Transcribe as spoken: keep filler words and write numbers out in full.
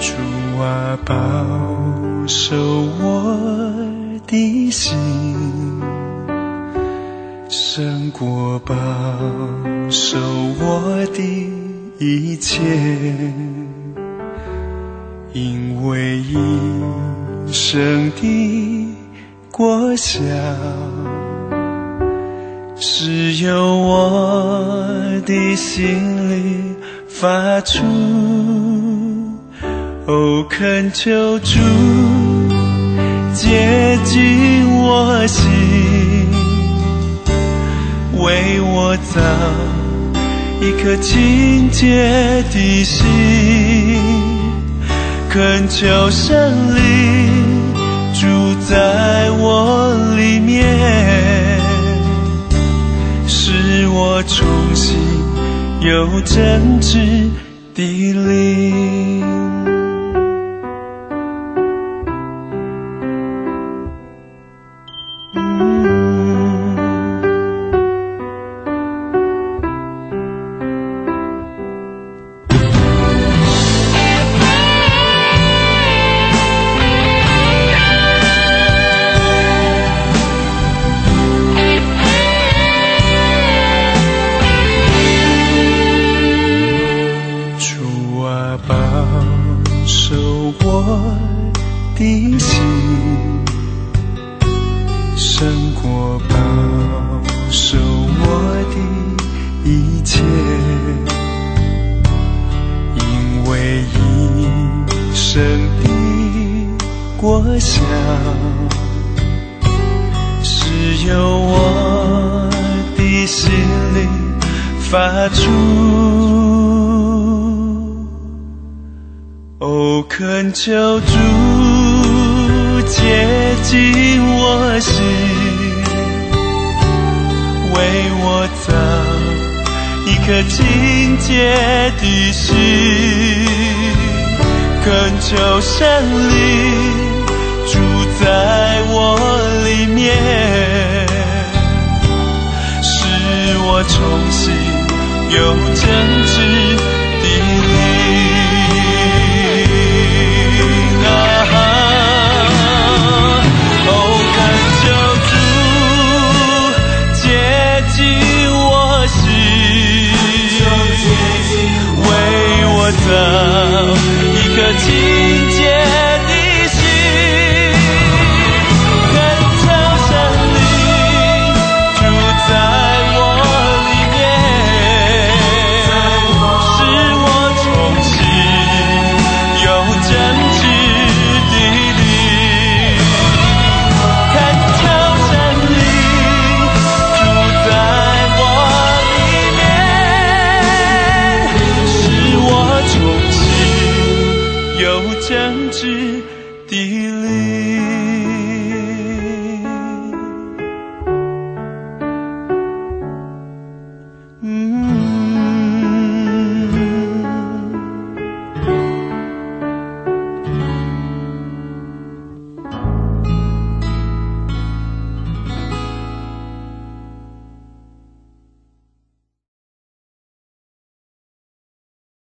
主啊，保守我的心，胜过保守我的一切，因为一生的果效是由我的心里发出。哦，恳求主接近我心，为我造一颗清洁的心，恳求圣灵住在我里面，使我重新有真知的灵。求主接近我心，为我造一颗清洁的心，恳求圣灵住在我里面，使我重新有真知的灵。造一颗清洁的心，恳求圣灵住在我里面，使我重新有真知的灵。恳求圣灵住在我里面，使我重新有真知的灵。